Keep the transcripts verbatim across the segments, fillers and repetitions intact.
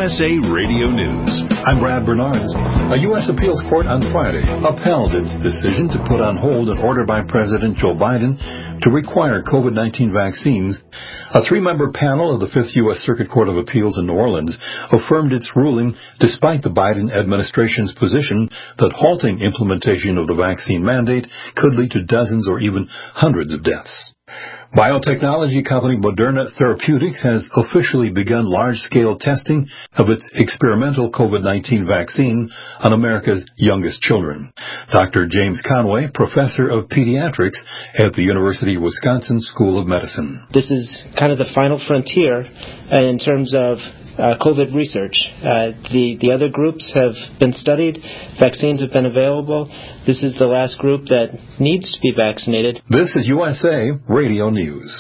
S A Radio News. I'm Brad Bernards. A U S appeals court on Friday upheld its decision to put on hold an order by President Joe Biden to require COVID nineteen vaccines. A three-member panel of the Fifth U S Circuit Court of Appeals in New Orleans affirmed its ruling despite the Biden administration's position that halting implementation of the vaccine mandate could lead to dozens or even hundreds of deaths. Biotechnology company Moderna Therapeutics has officially begun large-scale testing of its experimental COVID nineteen vaccine on America's youngest children. Doctor James Conway, professor of pediatrics at the University of Wisconsin School of Medicine. This is kind of the final frontier in terms of Uh, COVID research. Uh, the, the other groups have been studied. Vaccines have been available. This is the last group that needs to be vaccinated. This is U S A Radio News.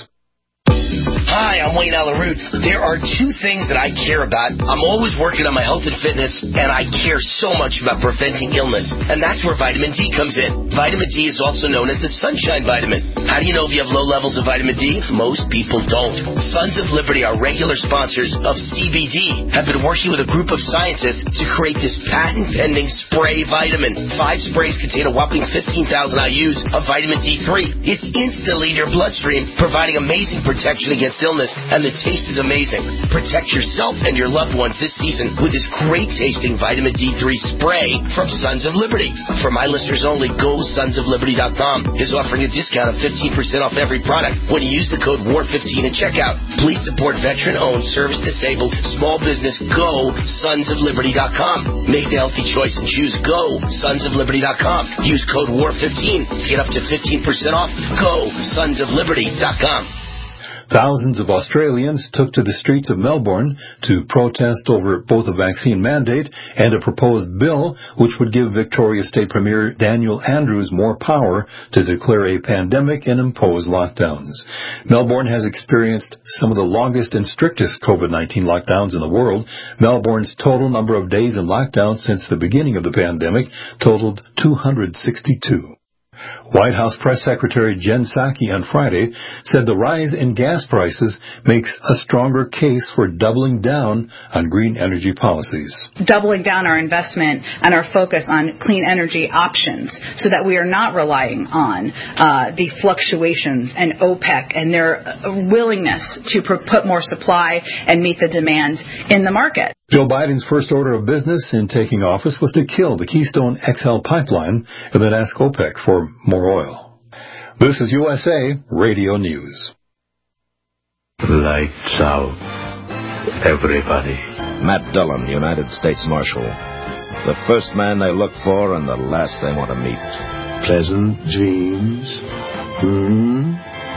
Hi, I'm Wayne Alaroot. There are two things that I care about. I'm always working on my health and fitness, and I care so much about preventing illness. And that's where vitamin D comes in. Vitamin D is also known as the sunshine vitamin. How do you know if you have low levels of vitamin D? Most people don't. Sons of Liberty, our regular sponsors of C B D, have been working with a group of scientists to create this patent-pending spray vitamin. Five sprays contain a whopping fifteen thousand I U's of vitamin D three. It's instantly in your bloodstream, providing amazing protection against illness, and the taste is amazing. Protect yourself and your loved ones this season with this great-tasting vitamin D three spray from Sons of Liberty. For my listeners only, go sons of liberty dot com is offering a discount of fifteen percent off every product when you use the code war fifteen at checkout. Please support veteran-owned, service-disabled, small business. Go sons of liberty dot com. Make the healthy choice and choose go sons of liberty dot com. Use code war fifteen to get up to fifteen percent off. Go sons of liberty dot com. Thousands of Australians took to the streets of Melbourne to protest over both a vaccine mandate and a proposed bill which would give Victoria State Premier Daniel Andrews more power to declare a pandemic and impose lockdowns. Melbourne has experienced some of the longest and strictest COVID nineteen lockdowns in the world. Melbourne's total number of days in lockdown since the beginning of the pandemic totaled two hundred sixty-two. White House Press Secretary Jen Psaki on Friday said the rise in gas prices makes a stronger case for doubling down on green energy policies. Doubling down our investment and our focus on clean energy options so that we are not relying on uh, the fluctuations and OPEC and their willingness to put more supply and meet the demands in the market. Joe Biden's first order of business in taking office was to kill the Keystone X L pipeline and then ask OPEC for more oil. This is U S A Radio News. Lights out, everybody. Matt Dillon, United States Marshal. The first man they look for and the last they want to meet. Pleasant dreams. Hmm?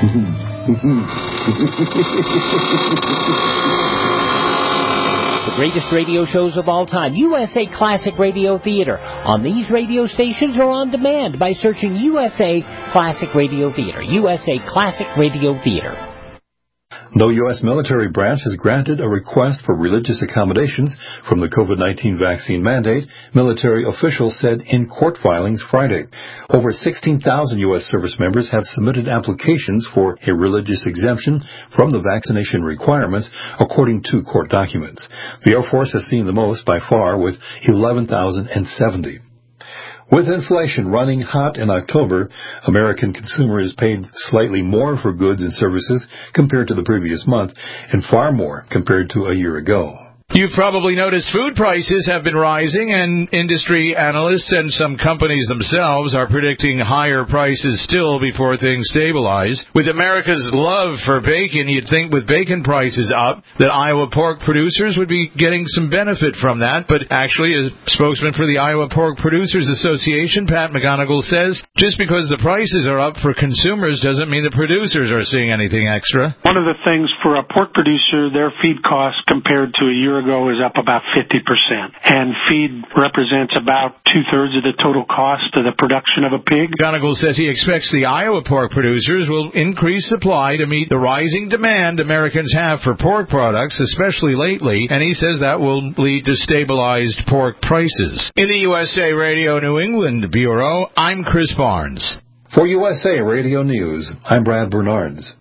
The greatest radio shows of all time, U S A Classic Radio Theater, on these radio stations or on demand by searching U S A Classic Radio Theater. U S A Classic Radio Theater. No U S military branch has granted a request for religious accommodations from the COVID nineteen vaccine mandate, military officials said in court filings Friday. Over sixteen thousand U S service members have submitted applications for a religious exemption from the vaccination requirements, according to court documents. The Air Force has seen the most by far, with eleven thousand seventy. With inflation running hot in October, American consumers paid slightly more for goods and services compared to the previous month, and far more compared to a year ago. You've probably noticed food prices have been rising, and industry analysts and some companies themselves are predicting higher prices still before things stabilize. With America's love for bacon, you'd think with bacon prices up that Iowa pork producers would be getting some benefit from that, but actually a spokesman for the Iowa Pork Producers Association, Pat McGonigal, says just because the prices are up for consumers doesn't mean the producers are seeing anything extra. One of the things for a pork producer, their feed costs compared to a year ago is up about fifty percent. And feed represents about two-thirds of the total cost of the production of a pig. McGonigal says he expects the Iowa pork producers will increase supply to meet the rising demand Americans have for pork products, especially lately, and he says that will lead to stabilized pork prices. In the U S A Radio New England Bureau, I'm Chris Barnes. For U S A Radio News, I'm Brad Bernards.